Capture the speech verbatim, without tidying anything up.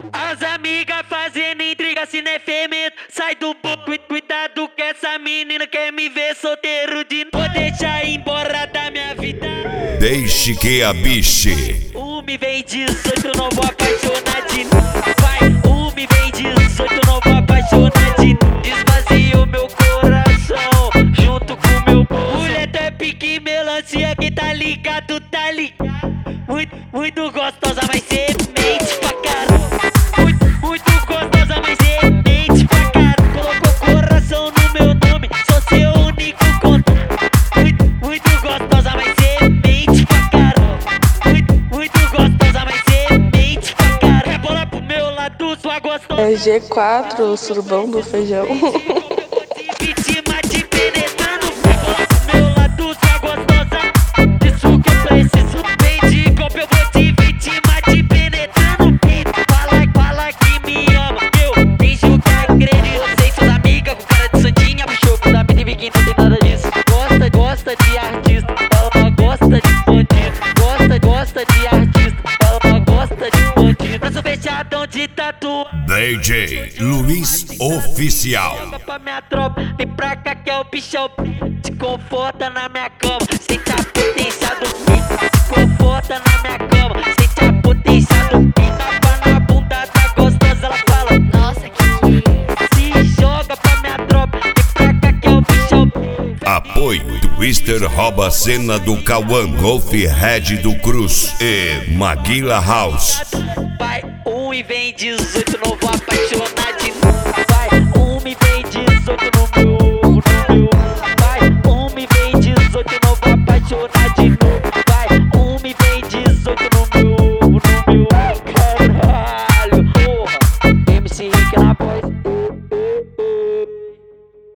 As amigas fazendo intriga, se não é fermento, sai do boco. Cuidado que essa menina quer me ver solteiro de novo. Vou deixar ir embora da minha vida. Deixe que a biche. Um me vem dezoito, não vou apaixonar de novo. Vai, um me vem dezoito, não vou apaixonar de novo. Desvazio meu coração, junto com meu bolso. Mulher, tu é pique melancia, que tá ligado, tá ligado. Muito, muito gostosa, mas cê mente pra caramba. Muito, muito gostosa, mas cê mente pra caramba. Colocou coração no meu nome, sou seu único conto. Muito, muito gostosa, mas cê mente pra caramba. Muito, muito gostosa, mas cê mente pra caramba. Quer bola pro meu lado, sua gostosa. É G quatro, o surubão do feijão. Vítima te penetrando, quer bola pro meu lado, sua gostosa. Disso que eu preciso, vem de golpe, eu vou te vítima te penetrando. Fala, fala que me ama, eu finjo que acredito. Vocês suas amigas com cara de santinha, puxou com da mina e que não tem nada disso. Gosta, gosta de artista, ela gosta de bandido. Gosta, gosta de artista, ela gosta de bandido. Braço fechadão de tatu. D J Luiz Oficial. Joga pra minha tropa, vem pra cá que é o bichão. Te conforta na minha cama, sente a potência do pico. Te conforta na minha cama, sente a potência do pico. Tapa na bunda da gostosa, ela fala: Nossa, que que é isso? se joga pra minha tropa, vem pra cá que é o bichão. Apoio Twister rouba a cena do Cauã, Golf Red do Cruz e Maguila House. Vai, um e vem dezoito, não vou apaixonar de novo. Vai, um me vem dezoito no meu, no meu. Vai, um me vem dezoito, não vou apaixonar de novo. Vai, um me vem dezoito no meu, no meu. Caralho, porra, M C Rick na voz.